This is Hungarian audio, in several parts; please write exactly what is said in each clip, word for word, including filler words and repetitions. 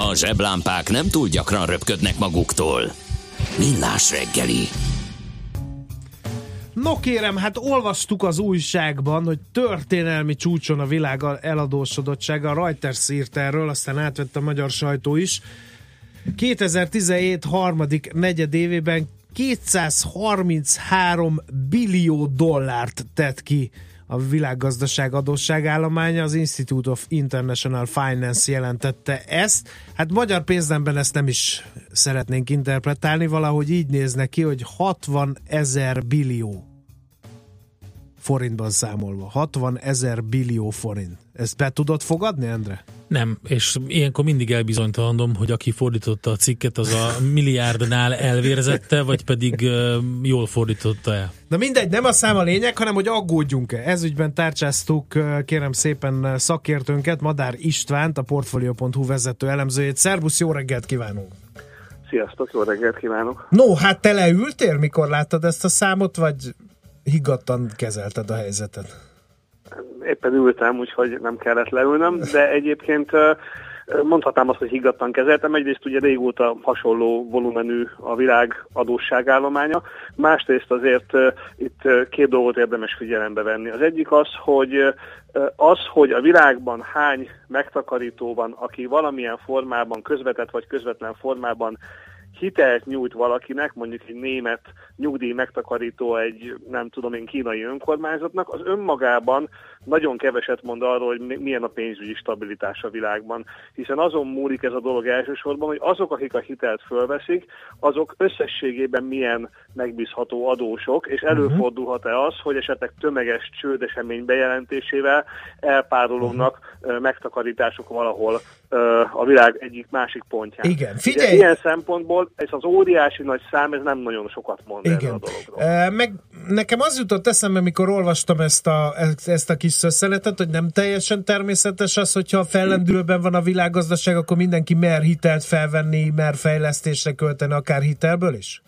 A zseblámpák nem túl gyakran röpködnek maguktól. Millás reggeli. No kérem, hát olvastuk az újságban, hogy történelmi csúcson a világ eladósodottsága, a Reuters írt erről, aztán átvett a magyar sajtó is. kétezer-tizenhét harmadik negyedévében kétszázharminchárom billió dollárt tett ki a világgazdaság adósságállománya, az Institute of International Finance jelentette ezt. Hát magyar pénznemben ezt nem is szeretnénk interpretálni, valahogy így nézne ki, hogy hatvan ezer billió forintban számolva. hatvan ezer billió forint. Ezt be tudod fogadni, Endre? Nem, és ilyenkor mindig elbizonytalandom, hogy aki fordította a cikket, az a milliárdnál elvérzette, vagy pedig uh, jól fordította el. Na mindegy, nem a szám a lényeg, hanem hogy aggódjunk-e. Ezügyben tárcsáztuk, kérem szépen, szakértőnket, Madár Istvánt, a Portfolio pont hu vezető elemzőjét. Szervusz, jó reggelt kívánunk! Sziasztok, jó reggelt kívánok! No, hát te leültél, mikor láttad ezt a számot, vagy higgadtan kezelted a helyzetet? Éppen ültem, úgyhogy nem kellett leülnöm, de egyébként mondhatnám azt, hogy higgadtan kezeltem. Egyrészt ugye régóta hasonló volumenű a világ adósságállománya, másrészt azért itt két dolgot érdemes figyelembe venni. Az egyik az, hogy az, hogy a világban hány megtakarító van, aki valamilyen formában, közvetett vagy közvetlen formában hitelt nyújt valakinek, mondjuk egy német nyugdíj megtakarító egy, nem tudom én, kínai önkormányzatnak, az önmagában nagyon keveset mond arról, hogy milyen a pénzügyi stabilitás a világban. Hiszen azon múlik ez a dolog elsősorban, hogy azok, akik a hitelt fölveszik, azok összességében milyen megbízható adósok, és előfordulhat-e az, hogy esetleg tömeges csődesemény bejelentésével elpárolognak uh-huh. megtakarítások valahol a világ egyik másik pontján. Igen, figyelj! Ugye, ilyen szempontból ez az óriási nagy szám, ez nem nagyon sokat mond Igen. erről a dologról. Meg nekem az jutott eszembe, mikor olvastam ezt a, ezt a kis szösszeletet, hogy nem teljesen természetes az, hogyha a fellendülőben van a világgazdaság, akkor mindenki mer hitelt felvenni, mer fejlesztésre költeni, akár hitelből is?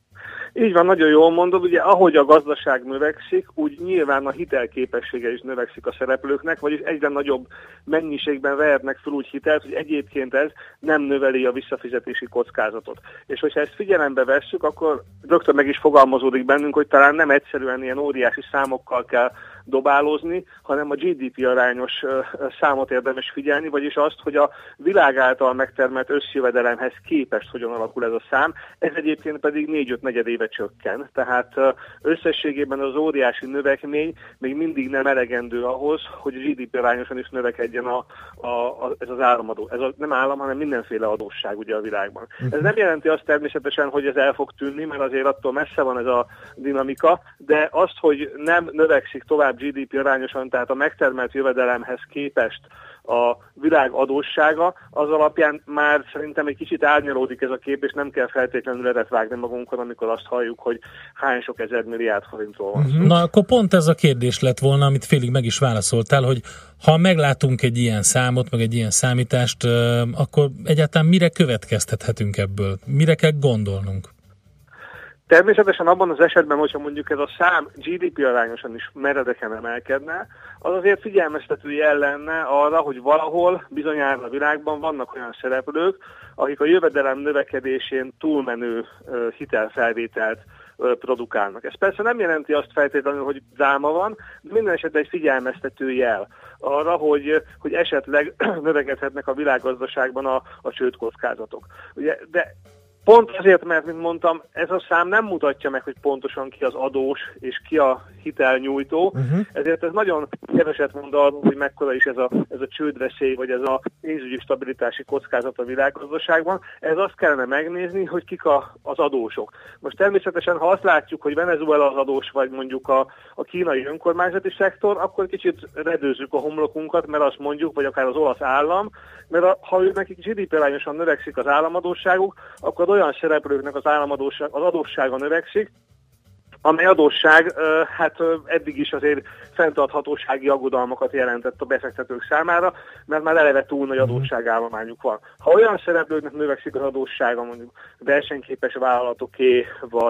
Így van, nagyon jól mondod, ugye ahogy a gazdaság növekszik, úgy nyilván a hitelképessége is növekszik a szereplőknek, vagyis egyre nagyobb mennyiségben vehetnek fel úgy hitelt, hogy egyébként ez nem növeli a visszafizetési kockázatot. És hogyha ezt figyelembe vesszük, akkor rögtön meg is fogalmazódik bennünk, hogy talán nem egyszerűen ilyen óriási számokkal kell dobálózni, hanem a gé dé pé arányos számot érdemes figyelni, vagyis azt, hogy a világ által megtermelt összjövedelemhez képest hogyan alakul ez a szám, ez egyébként pedig négy-öt negyed éve csökken. Tehát összességében az óriási növekmény még mindig nem elegendő ahhoz, hogy a gé dé pé arányosan is növekedjen a, a, a, ez az államadó. Ez a, nem állam, hanem mindenféle adósság ugye a világban. Ez nem jelenti azt természetesen, hogy ez el fog tűnni, mert azért attól messze van ez a dinamika, de azt, hogy nem növekszik tovább gé dé pé arányosan, tehát a megtermelt jövedelemhez képest a világ adóssága, az alapján már szerintem egy kicsit árnyalódik ez a kép, és nem kell feltétlenül edet vágni magunkon, amikor azt halljuk, hogy hány sok ezer milliárd forintról van szó. Na, akkor pont ez a kérdés lett volna, amit félig meg is válaszoltál, hogy ha meglátunk egy ilyen számot, meg egy ilyen számítást, akkor egyáltalán mire következtethetünk ebből? Mire kell gondolnunk? Természetesen abban az esetben, hogyha mondjuk ez a szám gé dé pé arányosan is meredeken emelkedne, az azért figyelmeztető jel lenne arra, hogy valahol bizonyára a világban vannak olyan szereplők, akik a jövedelem növekedésén túlmenő hitelfelvételt produkálnak. Ez persze nem jelenti azt feltétlenül, hogy dráma van, de minden esetben egy figyelmeztető jel arra, hogy, hogy esetleg növekedhetnek a világgazdaságban a, a csődkockázatok. Ugye, de pont azért, mert, mint mondtam, ez a szám nem mutatja meg, hogy pontosan ki az adós és ki a hitelnyújtó, uh-huh. ezért ez nagyon keveset mond arról, hogy mekkora is ez a, ez a csődveszély, vagy ez a pénzügyi stabilitási kockázat a világgazdaságban. Ez azt kellene megnézni, hogy kik a, az adósok. Most természetesen, ha azt látjuk, hogy Venezuela az adós, vagy mondjuk a, a kínai önkormányzati szektor, akkor kicsit redőzzük a homlokunkat, mert azt mondjuk, vagy akár az olasz állam, mert a, ha ők nekik gé dé pé arányosan növekszik az államadósságuk, akkor olyan szereplőknek az államadósság, az adóssága növekszik, amely adósság hát eddig is azért fenntarthatósági aggodalmakat jelentett a befektetők számára, mert már eleve túl nagy adósságállományuk van. Ha olyan szereplőknek növekszik az adóssága, mondjuk versenyképes vállalatoké, vagy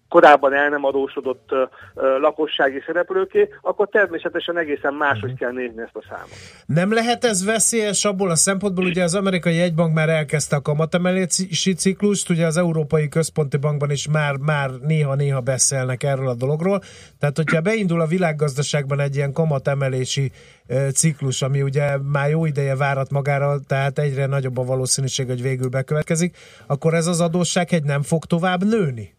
korábban el nem adósodott uh, lakossági szereplőké, akkor természetesen egészen máshogy kell nézni ezt a számot. Nem lehet ez veszélyes abból a szempontból, ugye az amerikai jegybank már elkezdte a kamatemelési ciklust, ugye az Európai Központi Bankban is már, már néha-néha beszélnek erről a dologról, tehát hogyha beindul a világgazdaságban egy ilyen kamatemelési uh, ciklus, ami ugye már jó ideje várat magára, tehát egyre nagyobb a valószínűség, hogy végül bekövetkezik, akkor ez az adóssághegy nem fog tovább nőni?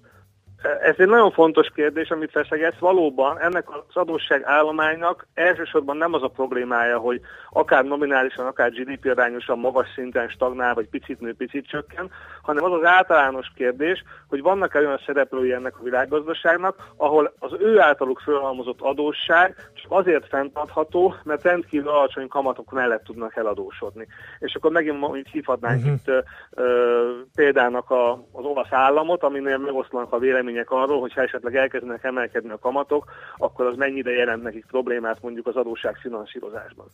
Ez egy nagyon fontos kérdés, amit feszegetsz. Valóban ennek az adósságállománynak elsősorban nem az a problémája, hogy akár nominálisan, akár gé dé pé arányosan magas szinten stagnál, vagy picit nő, picit csökken, hanem az az általános kérdés, hogy vannak-e olyan szereplői ennek a világgazdaságnak, ahol az ő általuk fölhalmozott adósság csak azért fenntartható, mert rendkívül alacsony kamatok mellett tudnak eladósodni. És akkor megint mondjuk hívhatnánk uh-huh. itt uh, példának a, az olasz államot, aminél megoszlanak a vélemények arról, hogy ha esetleg elkezdenek emelkedni a kamatok, akkor az mennyire jelent nekik problémát mondjuk az adósság finanszírozásban.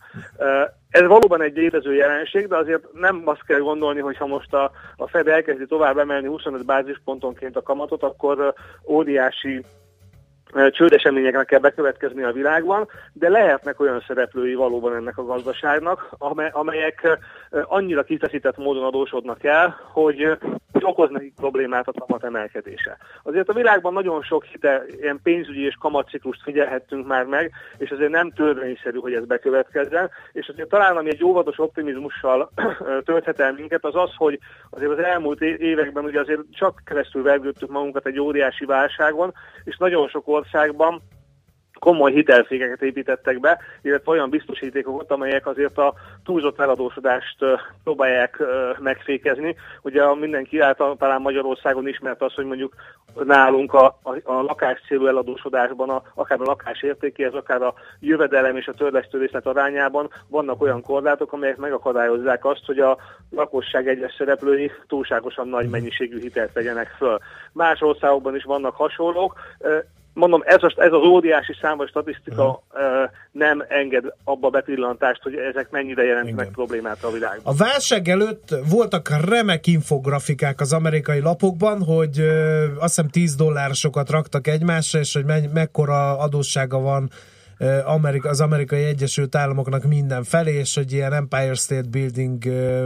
Ez valóban egy létező jelenség, de azért nem azt kell gondolni, hogy ha most a, a Fed elkezdi tovább emelni huszonöt bázispontonként a kamatot, akkor óriási csődeseményeknek kell bekövetkezni a világban, de lehetnek olyan szereplői valóban ennek a gazdaságnak, amelyek annyira kiteszített módon adósodnak el, hogy okoz nekik problémát a kamat emelkedése. Azért a világban nagyon sok hite, ilyen pénzügyi és kamatciklust figyelhettünk már meg, és azért nem törvényszerű, hogy ez bekövetkezzen, és azért talán ami egy óvatos optimizmussal tölthet el minket, az az, hogy azért az elmúlt években ugye azért csak keresztül vergődtük magunkat egy óriási válságon, és nagyon sok országban komoly hitelfékeket építettek be, illetve olyan biztosítékokat, amelyek azért a túlzott eladósodást próbálják megfékezni. Ugye mindenki által talán Magyarországon ismert az, hogy mondjuk nálunk a, a, a lakáscélú eladósodásban, a, akár a lakás értékéhez, akár a jövedelem és a törlesztő részlet arányában vannak olyan korlátok, amelyek megakadályozzák azt, hogy a lakosság egyes szereplői túlságosan nagy mennyiségű hitelt vegyenek föl. Más országokban is vannak hasonlók. Mondom, ez, az, ez az óriási számos statisztika uh, nem enged abba bepillantást, hogy ezek mennyire jelentenek problémát a világban. A válság előtt voltak remek infografikák az amerikai lapokban, hogy uh, azt hiszem tíz dollárosokat raktak egymásra, és hogy me- mekkora adóssága van Amerika, az Amerikai Egyesült Államoknak mindenfelé, és hogy ilyen Empire State Building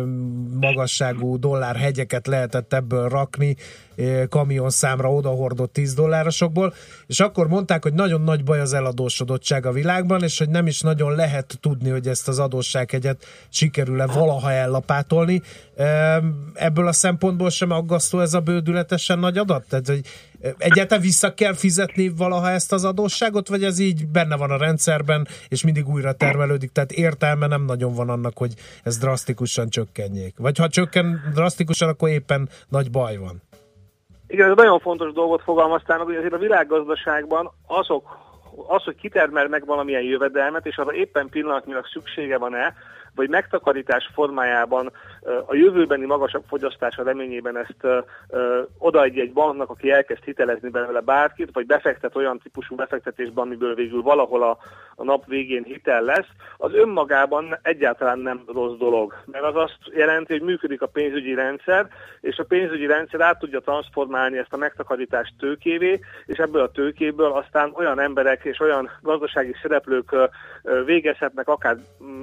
magasságú dollárhegyeket lehetett ebből rakni, kamionszámra odahordott tíz dollárosokból, és akkor mondták, hogy nagyon nagy baj az eladósodottság a világban, és hogy nem is nagyon lehet tudni, hogy ezt az adóssághegyet sikerül-e valaha ellapátolni. Ebből a szempontból sem aggasztó ez a bődületesen nagy adat? Tehát, hogy egyáltalán vissza kell fizetni valaha ezt az adósságot, vagy ez így benne van a rendszerben, és mindig újra termelődik, tehát értelme nem nagyon van annak, hogy ez drasztikusan csökkenjék. Vagy ha csökken drasztikusan, akkor éppen nagy baj van. Igen, ez nagyon fontos dolgot fogalmaztál, hogy azért a világgazdaságban azok, az, hogy kitermel meg valamilyen jövedelmet, és arra éppen pillanatnyilag szüksége van-e, vagy megtakarítás formájában a jövőbeni magasabb fogyasztása reményében ezt ö, ö, odaadja egy banknak, aki elkezd hitelezni belőle bárkit, vagy befektet olyan típusú befektetésben, amiből végül valahol a, a nap végén hitel lesz, az önmagában egyáltalán nem rossz dolog. Mert az azt jelenti, hogy működik a pénzügyi rendszer, és a pénzügyi rendszer át tudja transformálni ezt a megtakarítást tőkévé, és ebből a tőkéből aztán olyan emberek és olyan gazdasági szereplők ö, ö, végezhetnek akár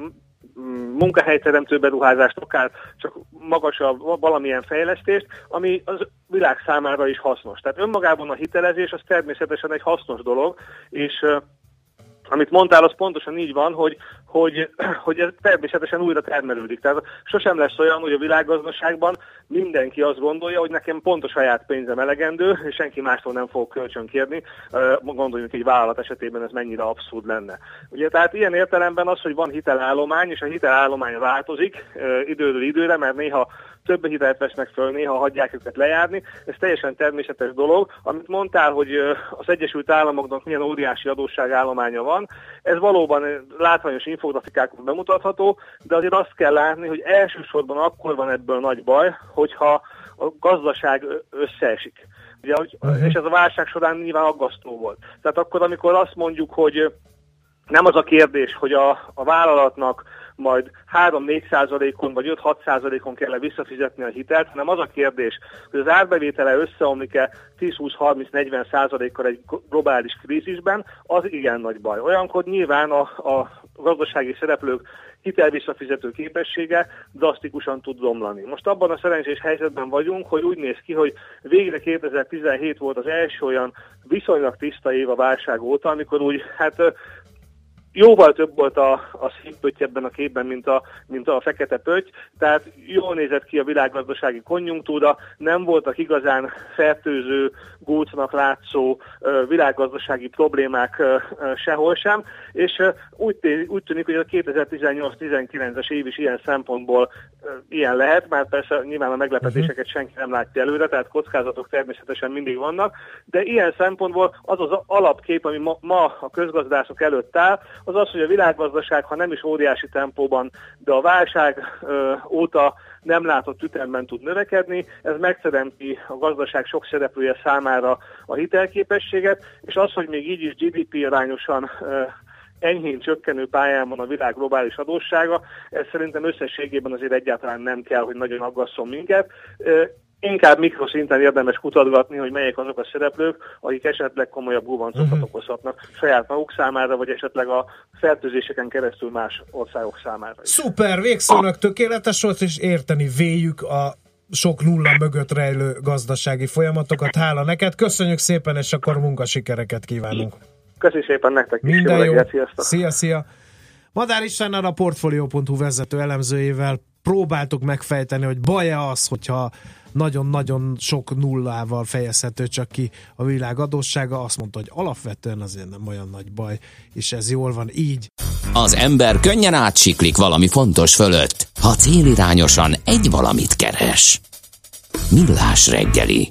munkahelyteremtő beruházást, akár csak magasabb valamilyen fejlesztést, ami az világ számára is hasznos. Tehát önmagában a hitelezés az természetesen egy hasznos dolog, és uh, amit mondtál, az pontosan így van, hogy, hogy, hogy ez természetesen újra termelődik. Tehát sosem lesz olyan, hogy a világgazdaságban mindenki azt gondolja, hogy nekem pont a saját pénzem elegendő, és senki mástól nem fog kölcsön kérni. Gondoljunk egy vállalat esetében ez mennyire abszurd lenne. Ugye, tehát ilyen értelemben az, hogy van hitelállomány, és a hitelállomány változik időről időre, mert néha több hitelt vesznek föl, néha hagyják őket lejárni. Ez teljesen természetes dolog. Amit mondtál, hogy az Egyesült Államoknak milyen óriási adósságállománya van, ez valóban látványos infografikákon bemutatható, de azért azt kell látni, hogy elsősorban akkor van ebből nagy baj, hogyha a gazdaság összeesik. Ugye, uh-huh. És ez a válság során nyilván aggasztó volt. Tehát akkor, amikor azt mondjuk, hogy nem az a kérdés, hogy a, a vállalatnak majd három-négy százalékon vagy öt-hat százalékon kell visszafizetni a hitelt, hanem az a kérdés, hogy az árbevétele összeomlik-e tíz-húsz-harminc-negyven százalékkal egy globális krízisben, az igen nagy baj. Olyankor nyilván a, a gazdasági szereplők hitelvisszafizető képessége drasztikusan tud romlani. Most abban a szerencsés helyzetben vagyunk, hogy úgy néz ki, hogy végre kétezer-tizenhét volt az első olyan viszonylag tiszta év a válság óta, amikor úgy, hát jóval több volt a, a szép pötty ebben a képben, mint a, mint a fekete pötty, tehát jól nézett ki a világgazdasági konjunktúra, nem voltak igazán fertőző, gócnak látszó világgazdasági problémák sehol sem, és úgy, úgy tűnik, hogy a kétezer-tizennyolc-tizenkilences év is ilyen szempontból ilyen lehet, már persze nyilván a meglepetéseket senki nem látja előre, tehát kockázatok természetesen mindig vannak, de ilyen szempontból az az alapkép, ami ma, ma a közgazdászok előtt áll, az az, hogy a világgazdaság, ha nem is óriási tempóban, de a válság ö, óta nem látott ütemben tud növekedni, ez megteremti a gazdaság sok szereplője számára a hitelképességet, és az, hogy még így is gé dé pé arányosan ö, enyhén csökkenő pályán van a világ globális adóssága, ez szerintem összességében azért egyáltalán nem kell, hogy nagyon aggasszon minket. Ö, Inkább mikroszinten érdemes kutatgatni, hogy melyek azok a szereplők, akik esetleg komolyabb gubancokat uh-huh. okozhatnak saját maguk számára, vagy esetleg a fertőzéseken keresztül más országok számára is. Szuper, végszónak tökéletes volt, és érteni véljük a sok nulla mögött rejlő gazdasági folyamatokat. Hála neked, köszönjük szépen, és akkor munkasikereket kívánunk. Köszönjük szépen nektek is. Minden jó, reggelt, sziasztok. Szia, szia. Madár Istvánnal, a Portfolio pont hu vezető elemzőjével próbáltuk megfejteni, hogy baj-e az, hogyha nagyon-nagyon sok nullával fejezhető csak ki a világ adóssága. Azt mondta, hogy alapvetően azért nem olyan nagy baj, és ez jól van így. Az ember könnyen átsiklik valami fontos fölött, ha célirányosan egy valamit keres. Millás reggeli.